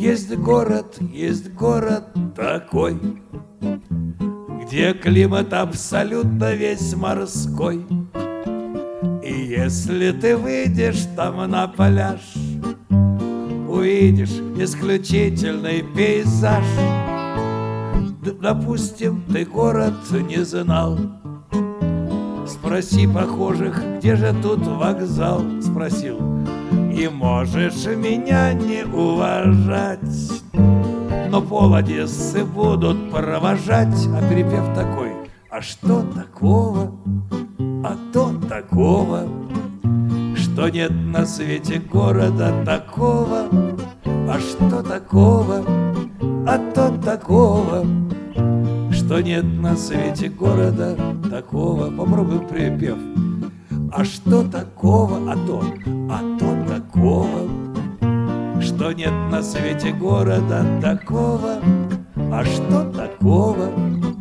Есть город такой, где климат абсолютно весь морской. И если ты выйдешь там на пляж, увидишь исключительный пейзаж. Допустим, ты город не знал, спроси прохожих, где же тут вокзал. Спросил, и можешь меня не уважать, но пол Одессы будут провожать. А перепев такой: а что такого, а то такого, что нет на свете города такого. А что такого, а то такого, что нет на свете города такого. Попробуем припев. А что такого, а то такого, что нет на свете города такого. А что такого,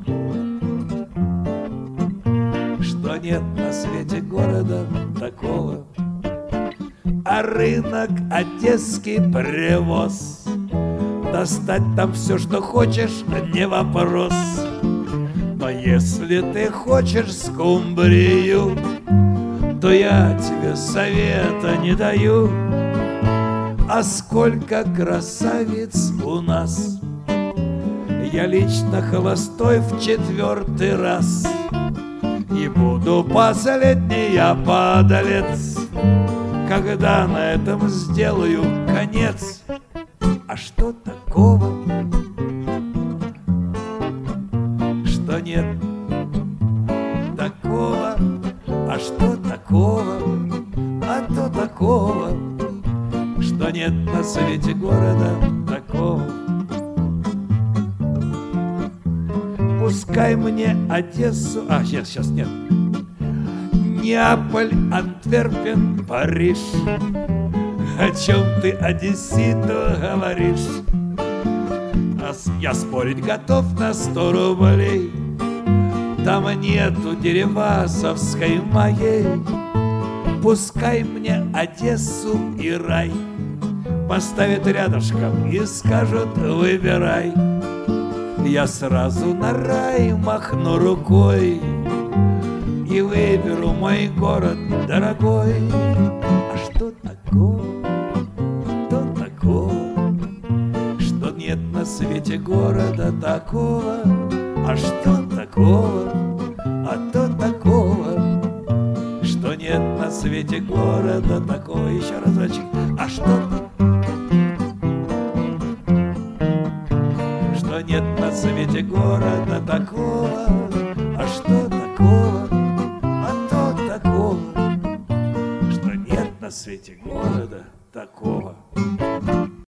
что нет на свете города такого. А рынок одесский привоз, достать там все, что хочешь, не вопрос. Но если ты хочешь скумбрию, то я тебе совета не даю. А сколько красавиц у нас, я лично холостой в 4-й раз. И буду последний я подлец, когда на этом сделаю конец. А что такого, что нет такого? А что такого, а то такого, что нет на свете города такого. Пускай мне Одессу, сейчас нет, Неаполь, Антверпен, Париж. О чем ты, одесситу, говоришь? Я спорить готов на 100 рублей. Там нету деревасовской моей. Пускай мне Одессу и рай поставят рядышком и скажут: выбирай. Я сразу на рай махну рукой и выберу мой город дорогой. А что такого, то такого, что нет на свете города такого. А что такого, а то такого, что нет на свете города такого. Еще разочек. А что нет на свете города такого. А что такого, а то такого, что нет на свете